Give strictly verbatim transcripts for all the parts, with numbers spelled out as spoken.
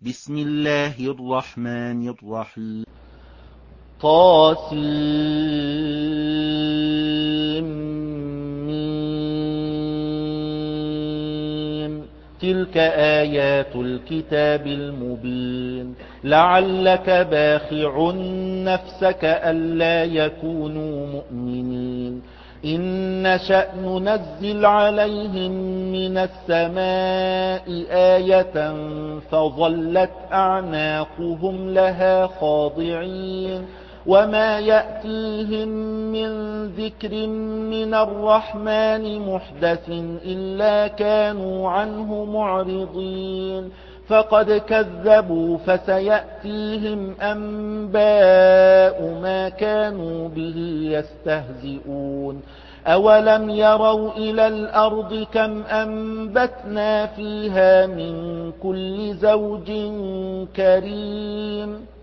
بسم الله الرحمن الرحيم طاسيم تلك آيات الكتاب المبين لعلك باخع نفسك ألا يكونوا مؤمنين إن نشأ ننزل عليهم من السماء آية فظلت أعناقهم لها خاضعين وما يأتيهم من ذكر من الرحمن محدث إلا كانوا عنه معرضين فقد كذبوا فسيأتيهم أنباء ما كانوا به يستهزئون أولم يروا إلى الأرض كم أنبتنا فيها من كل زوج كريم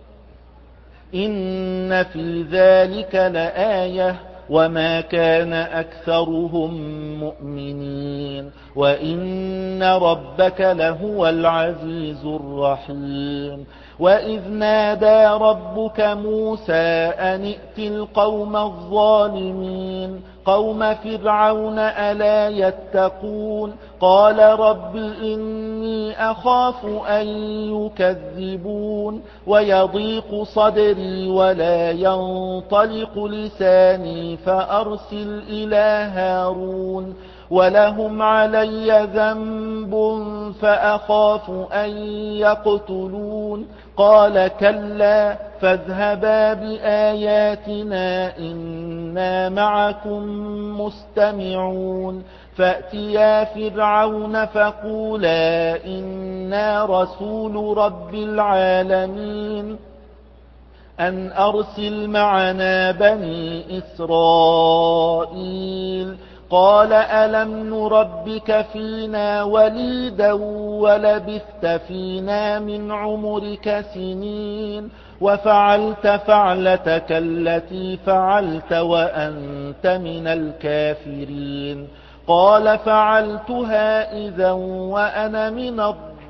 إن في ذلك لآية وما كان أكثرهم مؤمنين وإن ربك لهو العزيز الرحيم وإذ نادى ربك موسى أن ائت القوم الظالمين قوم فرعون ألا يتقون قال رب إني أخاف أن يكذبون ويضيق صدري ولا ينطلق لساني فأرسل إلى هارون ولهم علي ذنب فأخاف أن يقتلون قال كلا فاذهبا بآياتنا إنا معكم مستمعون فأتيا فرعون فقولا إنا رسول رب العالمين أن أرسل معنا بني إسرائيل قال ألم نربك فينا وليدا ولبثت فينا من عمرك سنين وفعلت فعلتك التي فعلت وأنت من الكافرين قال فعلتها إذا وأنا من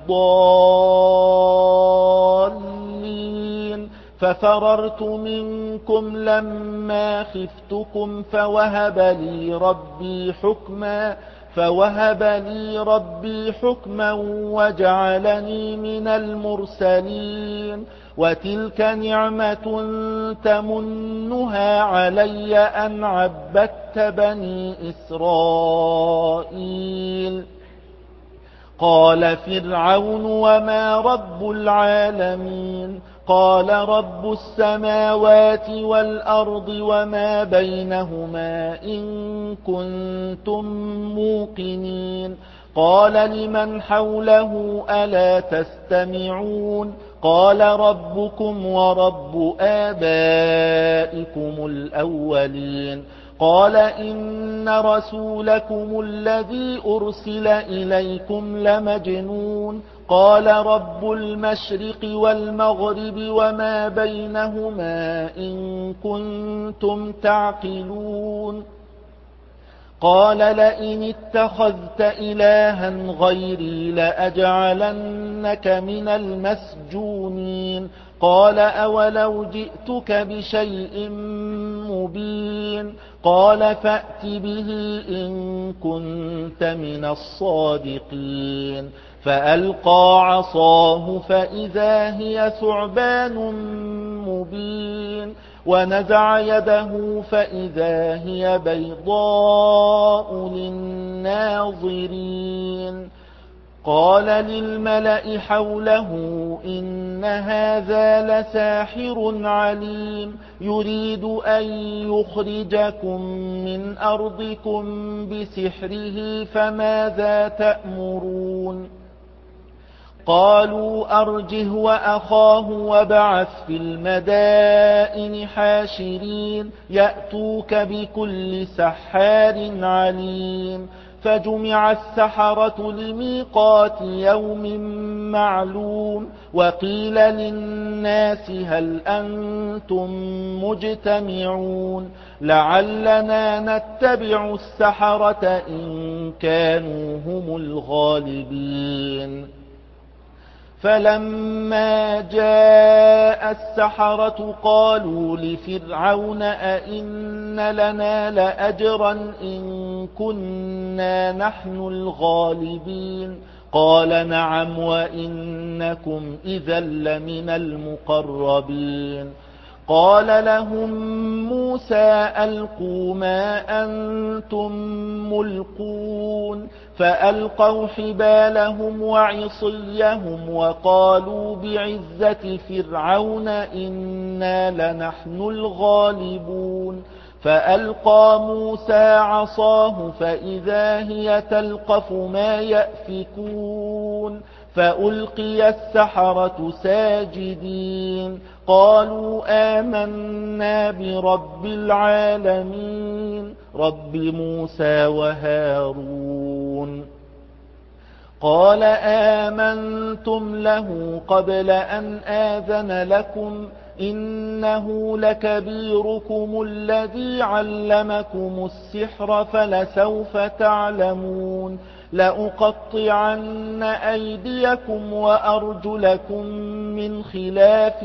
الضالين ففررت منكم لما خفتكم فوهب لي ربي حكما فوهب لي ربي حكما وجعلني من المرسلين وتلك نعمة تمنها علي أن عبدت بني إسرائيل قال فرعون وما رب العالمين قال رب السماوات والأرض وما بينهما إن كنتم موقنين قال لمن حوله ألا تستمعون قال ربكم ورب آبائكم الأولين قال إن رسولكم الذي أرسل إليكم لمجنون قال رب المشرق والمغرب وما بينهما إن كنتم تعقلون قال لئن اتخذت إلها غيري لأجعلنك من المسجونين قال أولو جئتك بشيء مبين قال فأت به إن كنت من الصادقين فألقى عصاه فإذا هي ثعبان مبين ونزع يده فإذا هي بيضاء للناظرين قال للملأ حوله إن هذا لساحر عليم يريد أن يخرجكم من أرضكم بسحره فماذا تأمرون قالوا أرجه وأخاه وابعث في المدائن حاشرين يأتوك بكل سحار عليم فجمع السحرة لميقات يوم معلوم وقيل للناس هل أنتم مجتمعون لعلنا نتبع السحرة إن كانوا هم الغالبين فلما جاء السحرة قالوا لفرعون أئن لنا لأجرا إن كنا نحن الغالبين قال نعم وإنكم إذا لمن المقربين قال لهم موسى ألقوا ما أنتم ملقون فألقوا حبالهم وعصيهم وقالوا بعزة فرعون إنا لنحن الغالبون فألقى موسى عصاه فإذا هي تلقف ما يأفكون فألقي السحرة ساجدين قالوا آمنا برب العالمين رب موسى وهارون قال آمنتم له قبل أن آذن لكم إنه لكبيركم الذي علمكم السحر فلسوف تعلمون لأقطعن أيديكم وأرجلكم من خلاف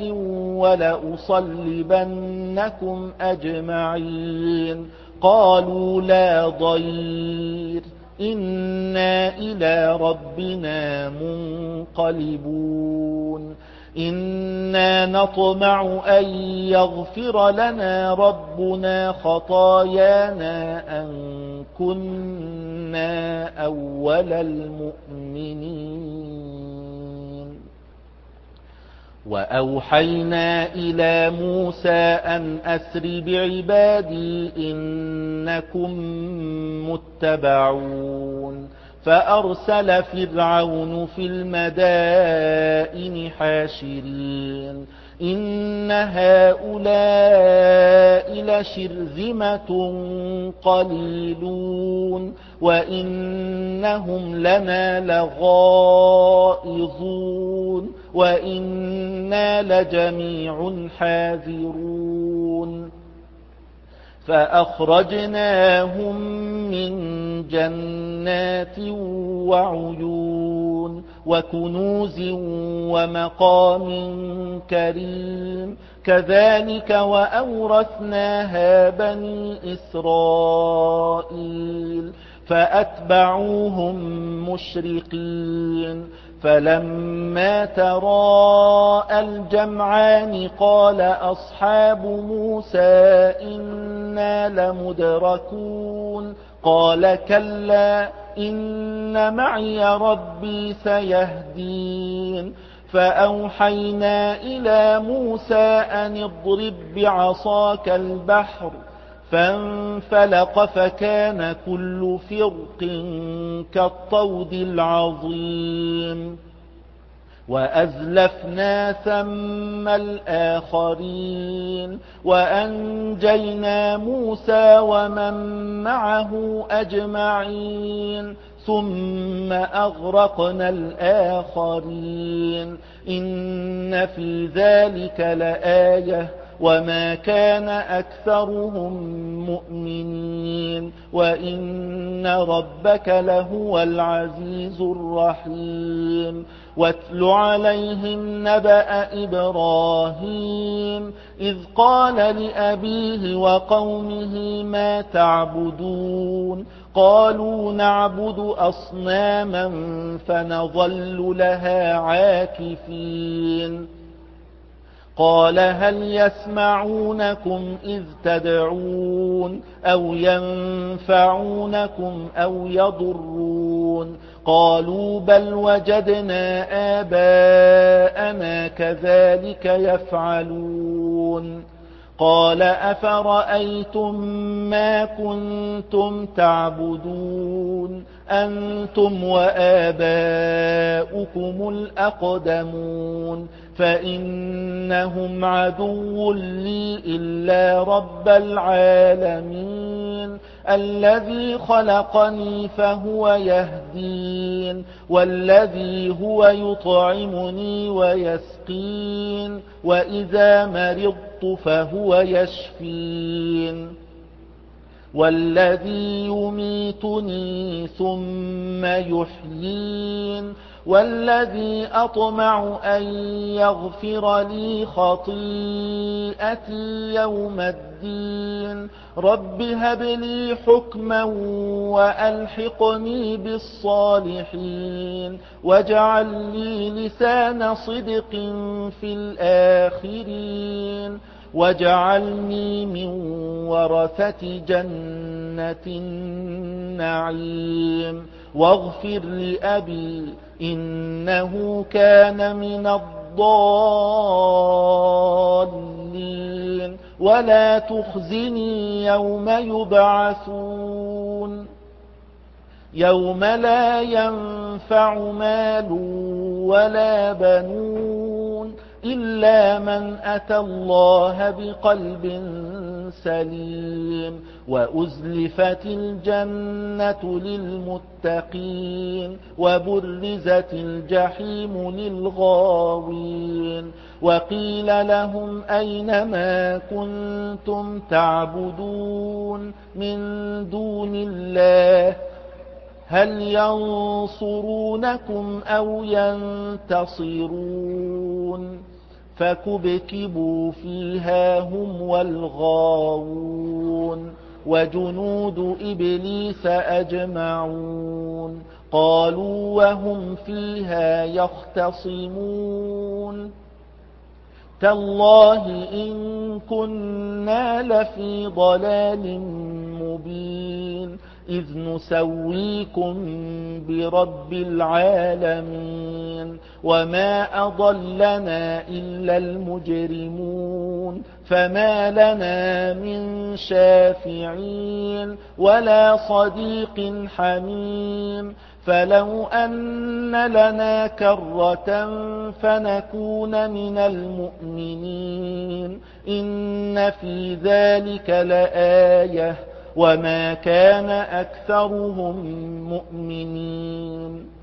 ولأصلبنكم أجمعين قالوا لا ضير إنا إلى ربنا منقلبون إنا نطمع أن يغفر لنا ربنا خطايانا أن كنا أول المؤمنين وأوحينا إلى موسى أن أسر بعبادي إنكم متبعون فأرسل فرعون في المدائن حاشرين إن هؤلاء لشرذمة قليلون وإنهم لنا لغائظون وإنا لجميع حاذرون فأخرجناهم من جنات وعيون وكنوز ومقام كريم كذلك وأورثناها بني إسرائيل فأتبعوهم مشرقين فلما تراءى الجمعان قال أصحاب موسى إنا لمدركون قال كلا إن معي ربي سيهدين فأوحينا إلى موسى أن اضرب بعصاك البحر فانفلق فكان كل فرق كالطود العظيم وأزلفنا ثم الآخرين وأنجينا موسى ومن معه أجمعين ثم أغرقنا الآخرين إن في ذلك لآية وما كان أكثرهم مؤمنين وإن ربك لهو العزيز الرحيم واتل عليهم نبأ إبراهيم إذ قال لأبيه وقومه ما تعبدون قالوا نعبد أصناما فنظل لها عاكفين قال هل يسمعونكم إذ تدعون أو ينفعونكم أو يضرون قالوا بل وجدنا آباءنا كذلك يفعلون قال أفرأيتم ما كنتم تعبدون أنتم وآباؤكم الأقدمون فإنهم عدو لي إلا رب العالمين الذي خلقني فهو يهدين والذي هو يطعمني ويسقين وإذا مرضت فهو يشفين والذي يميتني ثم يحيين والذي أطمع أن يغفر لي خطيئتي يوم الدين رب هب لي حكما وألحقني بالصالحين واجعل لي لسان صدق في الآخرين واجعلني من ورثة جنة النعيم واغفر لأبي إنه كان من الضالين ولا تخزني يوم يبعثون يوم لا ينفع مال ولا بنون إلا من أتى الله بقلب سليم وأزلفت الجنة للمتقين وبرزت الجحيم للغاوين وقيل لهم أين ما كنتم تعبدون من دون الله هل ينصرونكم أو ينتصرون فكبكبوا فيها هم والغاوون وجنود إبليس أجمعون قالوا وهم فيها يختصمون تالله إن كنا لفي ضلال مبين إذ نسويكم برب العالمين وما أضلنا إلا المجرمون فما لنا من شافعين ولا صديق حميم فلو أن لنا كرة فنكون من المؤمنين إن في ذلك لآية وما كان أكثرهم مؤمنين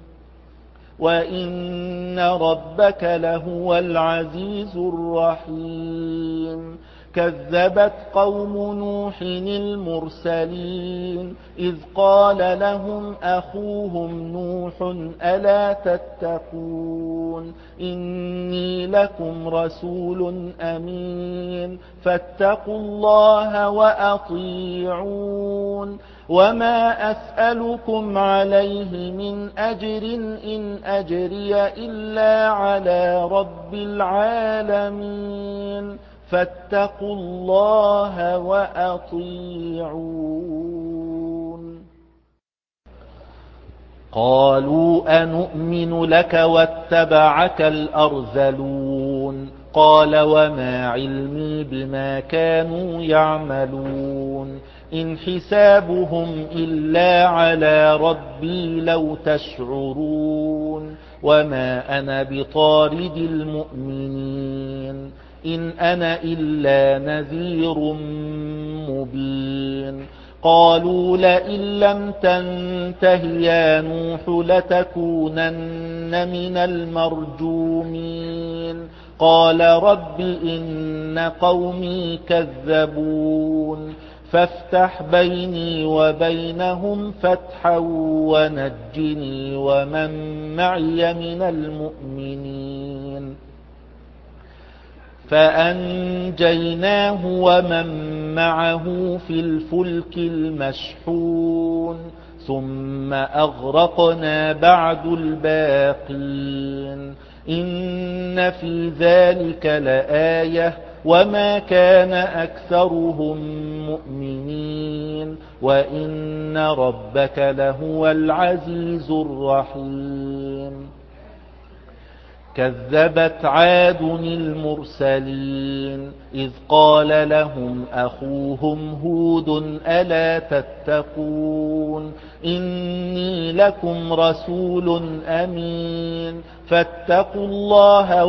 وإن ربك لهو العزيز الرحيم كذبت قوم نوح المرسلين إذ قال لهم أخوهم نوح ألا تتقون إني لكم رسول أمين فاتقوا الله وأطيعون وما أسألكم عليه من أجر إن أجري إلا على رب العالمين فاتقوا الله وأطيعون قالوا أنؤمن لك واتبعك الأرذلون قال وما علمي بما كانوا يعملون إن حسابهم إلا على ربي لو تشعرون وما أنا بطارد المؤمنين إن أنا إلا نذير مبين قالوا لئن لم تنته يا نوح لتكونن من المرجومين قال رب إن قومي كذبون فافتح بيني وبينهم فتحا ونجني ومن معي من المؤمنين فأنجيناه ومن معه في الفلك المشحون ثم أغرقنا بعد الباقين إن في ذلك لآية وما كان أكثرهم مؤمنين وإن ربك لهو العزيز الرحيم كذبت عاد المرسلين إذ قال لهم أخوهم هود ألا تتقون إني لكم رسول أمين فاتقوا الله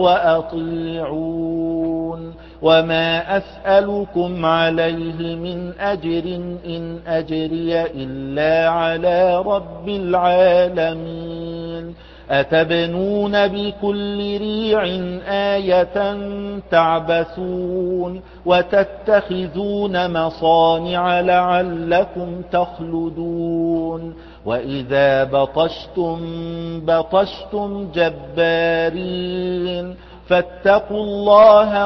وأطيعون وما أسألكم عليه من أجر إن أجري إلا على رب العالمين أتبنون بكل ريع آية تعبثون وتتخذون مصانع لعلكم تخلدون وإذا بطشتم بطشتم جبارين فاتقوا الله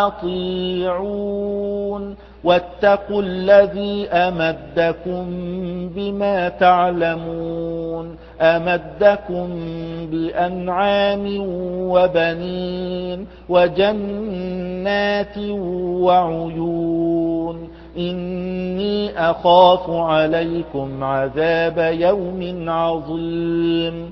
وأطيعون واتقوا الذي أمدكم بما تعلمون أمدكم بأنعام وبنين وجنات وعيون إني أخاف عليكم عذاب يوم عظيم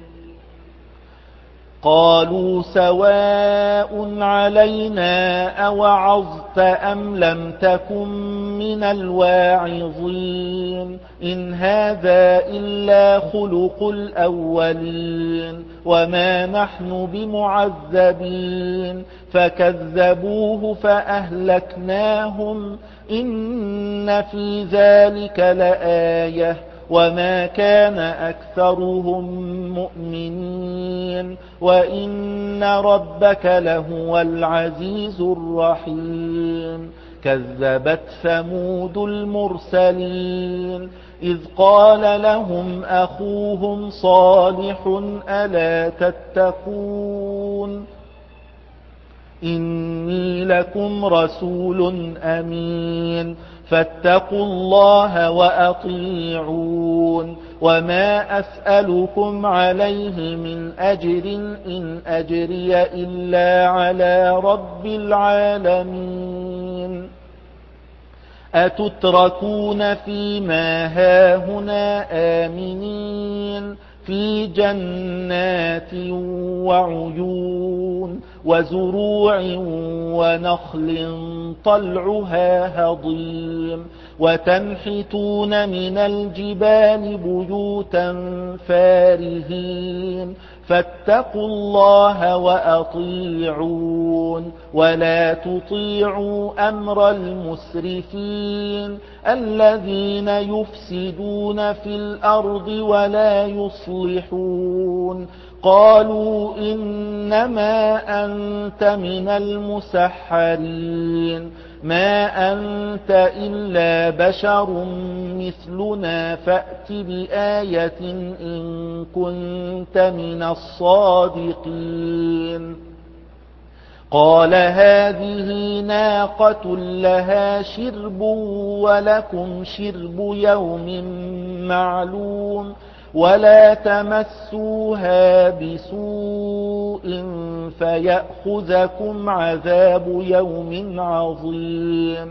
قالوا سواء علينا أوعظت أم لم تكن من الواعظين إن هذا إلا خلق الأولين وما نحن بمعذبين فكذبوه فأهلكناهم إن في ذلك لآية وما كان أكثرهم مؤمنين وإن ربك لهو العزيز الرحيم كذبت ثمود المرسلين إذ قال لهم أخوهم صالح ألا تتقون إني لكم رسول أمين فاتقوا الله وأطيعون وما أسألكم عليه من أجر إن أجري إلا على رب العالمين أتتركون فيما هاهنا آمنين في جنات وعيون وزروع ونخل طلعها هضيم وتنحتون من الجبال بيوتا فارهين فاتقوا الله وأطيعون ولا تطيعوا أمر المسرفين الذين يفسدون في الأرض ولا يصلحون قالوا إنما أنت من المسحرين ما أنت إلا بشر مثلنا فأت بآية إن كنت من الصادقين قال هذه ناقة لها شرب ولكم شرب يوم معلوم ولا تمسوها بسوء فيأخذكم عذاب يوم عظيم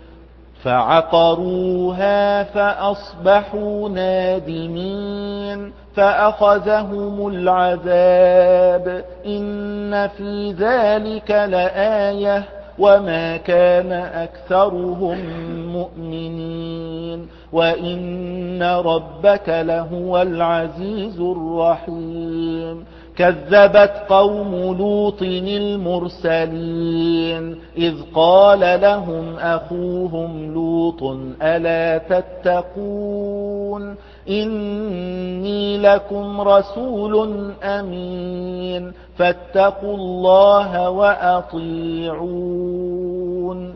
فعقروها فأصبحوا نادمين فأخذهم العذاب إن في ذلك لآية وما كان أكثرهم مؤمنين وإن ربك لهو العزيز الرحيم كذبت قوم لوط المرسلين إذ قال لهم أخوهم لوط ألا تتقون إني لكم رسول أمين فاتقوا الله وأطيعون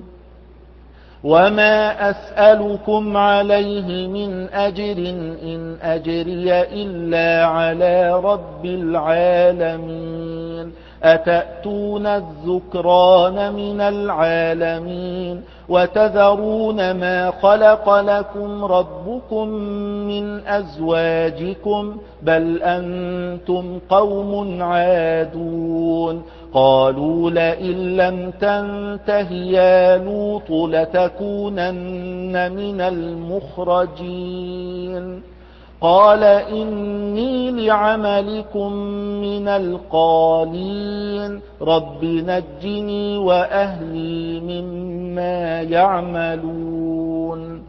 وما أسألكم عليه من أجر إن أجري إلا على رب العالمين أتأتون الذكران من العالمين وتذرون ما خلق لكم ربكم من أزواجكم بل أنتم قوم عادون قالوا لئن لم تنته يا لوط لتكونن من المخرجين قال إني لعملكم من القالين رب نجني وأهلي مما يعملون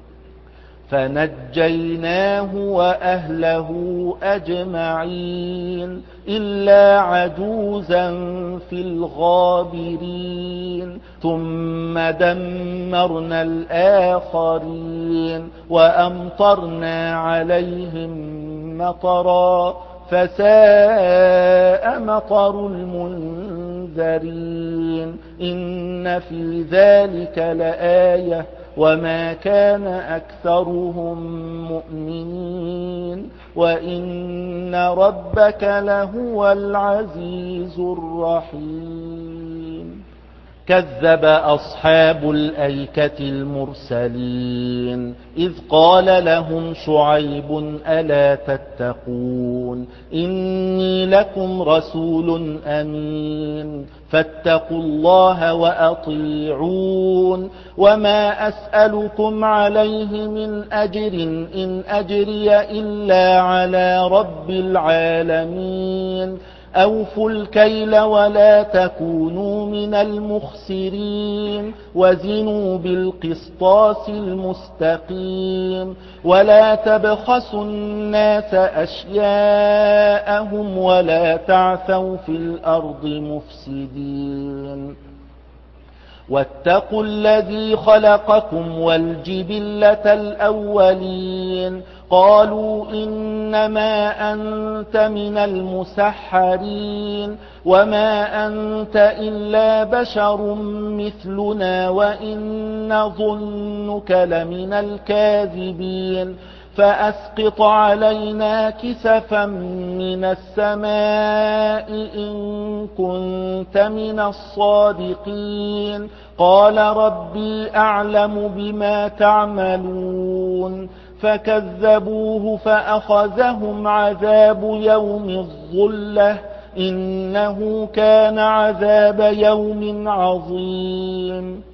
فنجيناه وأهله أجمعين إلا عجوزا في الغابرين ثم دمرنا الآخرين وأمطرنا عليهم مطرا فساء مطر المنذرين إن في ذلك لآية وما كان أكثرهم مؤمنين وإن ربك لهو العزيز الرحيم. كذب أصحاب الأيكة المرسلين إذ قال لهم شعيب ألا تتقون إني لكم رسول أمين فاتقوا الله وأطيعون وما أسألكم عليه من أجر إن أجري إلا على رب العالمين أوفوا الكيل ولا تكونوا من المخسرين وزنوا بالقسطاس المستقيم ولا تبخسوا الناس أشياءهم ولا تعثوا في الأرض مفسدين واتقوا الذي خلقكم والجبلة الأولين قالوا إنما أنت من المسحرين وما أنت إلا بشر مثلنا وإن نظنك لمن الكاذبين فأسقط علينا كسفا من السماء إن كنت من الصادقين قال ربي أعلم بما تعملون فكذبوه فأخذهم عذاب يوم الظلة إنه كان عذاب يوم عظيم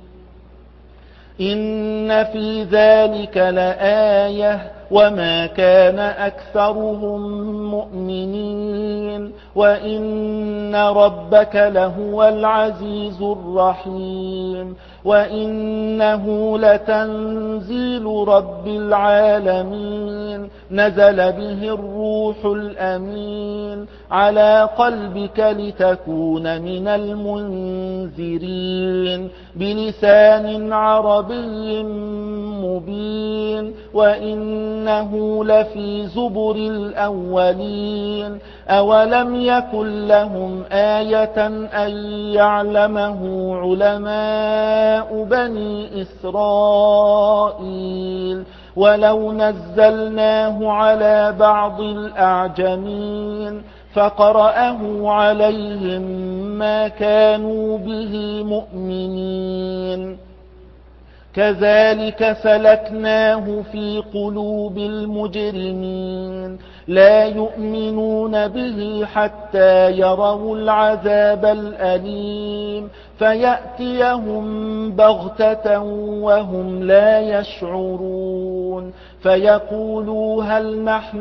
إن في ذلك لآية وما كان أكثرهم مؤمنين وإن ربك لهو العزيز الرحيم وإنه لتنزيل رب العالمين نزل به الروح الأمين على قلبك لتكون من المنذرين بلسان عربي مبين وإنه لفي زبر الأولين أولم يكن لهم آية أن يعلمه علماء بني إسرائيل ولو نزلناه على بعض الأعجمين فقرأه عليهم ما كانوا به مؤمنين كذلك سلكناه في قلوب المجرمين لا يؤمنون به حتى يروا العذاب الأليم فيأتيهم بغتة وهم لا يشعرون فيقولوا هل نحن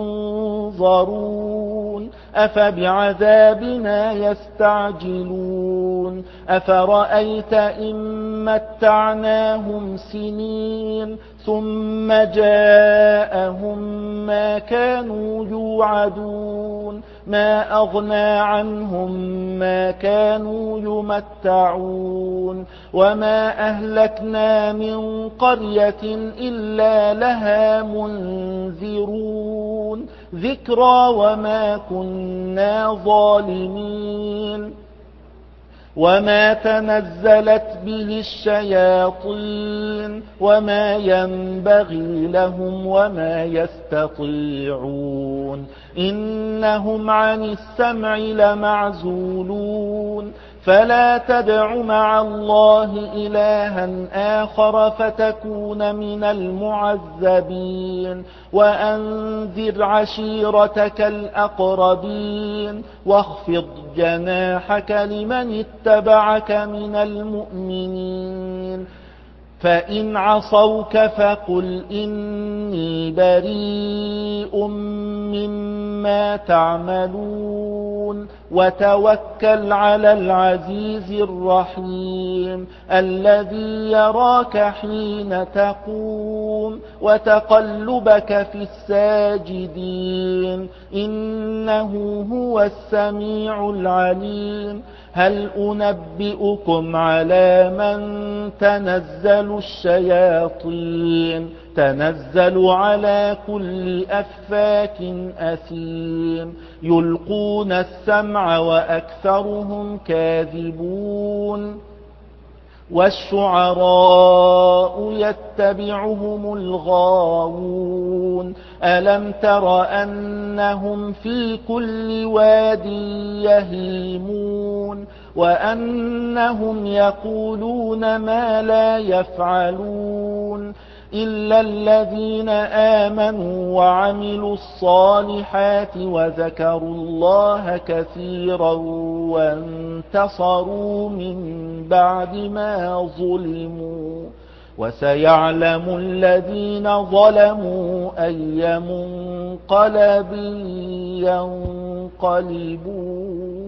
منظرون أفبعذابنا يستعجلون أفرأيت إن متعناهم سنين ثم جاءهم ما كانوا يوعدون ما أغنى عنهم ما كانوا يمتعون وما أهلكنا من قرية إلا لها منذرون ذكرى وما كنا ظالمين وما تنزلت به الشياطين وما ينبغي لهم وما يستطيعون إنهم عن السمع لمعزولون فلا تدع مع الله إلها آخر فتكون من المعذبين وأنذر عشيرتك الأقربين واخفض جناحك لمن اتبعك من المؤمنين فإن عصوك فقل إني بريء مما تعملون وتوكل على العزيز الرحيم الذي يراك حين تقوم وتقلبك في الساجدين إنه هو السميع العليم هل أنبئكم على من تنزل الشياطين تنزل على كل أفاك أثيم يلقون السمع وأكثرهم كاذبون والشعراء يتبعهم الغاوون ألم تر أنهم في كل واد يهيمون وأنهم يقولون ما لا يفعلون إلا الذين آمنوا وعملوا الصالحات وذكروا الله كثيرا وانتصروا من بعد ما ظلموا وسيعلم الذين ظلموا أي منقلب ينقلبون.